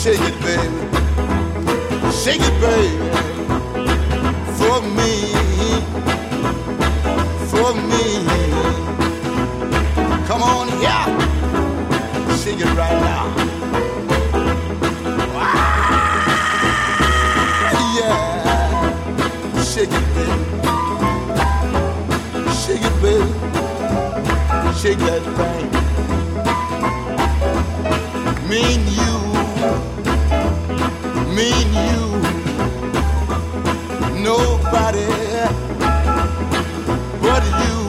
Shake it, baby. Shake it, baby. For me. For me. Come on, yeah. Shake it right now. Yeah. Shake it, baby. Shake it, baby. Shake that thing. Me and you. Me and you. Nobody but you.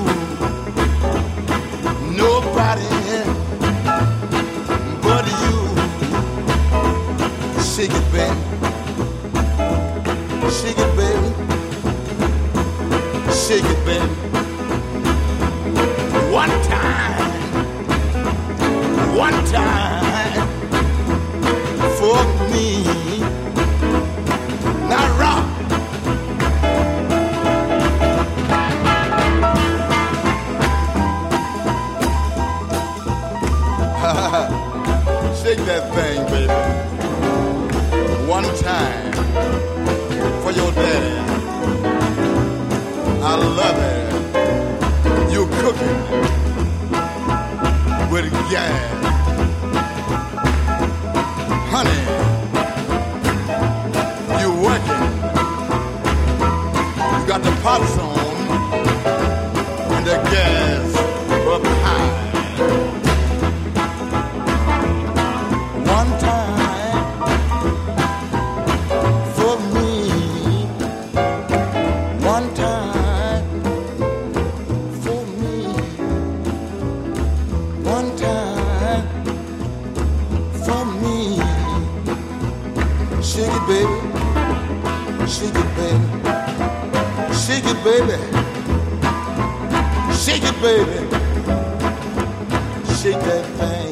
Nobody but you. Shake it, baby. Shake it, baby. Shake it, baby. One time. One time. For me. Now rock. Shake that thing, baby. One time for your daddy. I love it. You cooking with gas. Honey, you working. You got the pots on and the gas up high. One time for me. One time for me. One time for me. Shake it, baby. Shake it, baby. Shake it, baby. Shake it, baby. Shake that thing.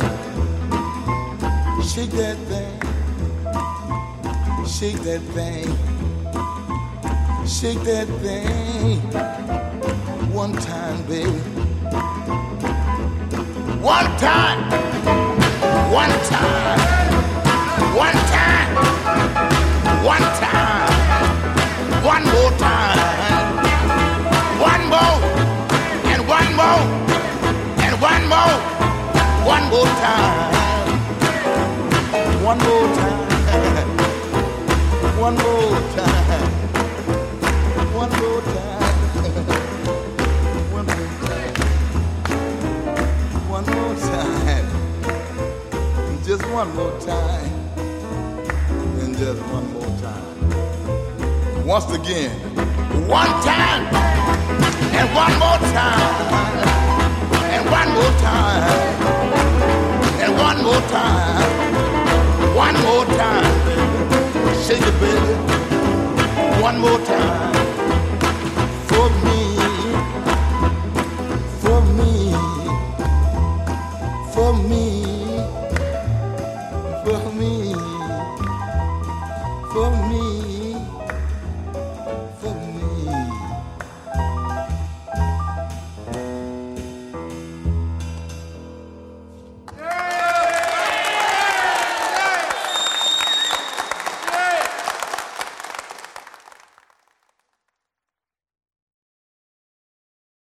Shake that thing. Shake that thing. Shake that thing. One time, baby. One time. One time. One time. One time. One more time. One more. And one more. And one more. One more time. One more time. One more time. One more time. One more time. One more time. Just one more time. And just one more time. Once again. One time. And one more time.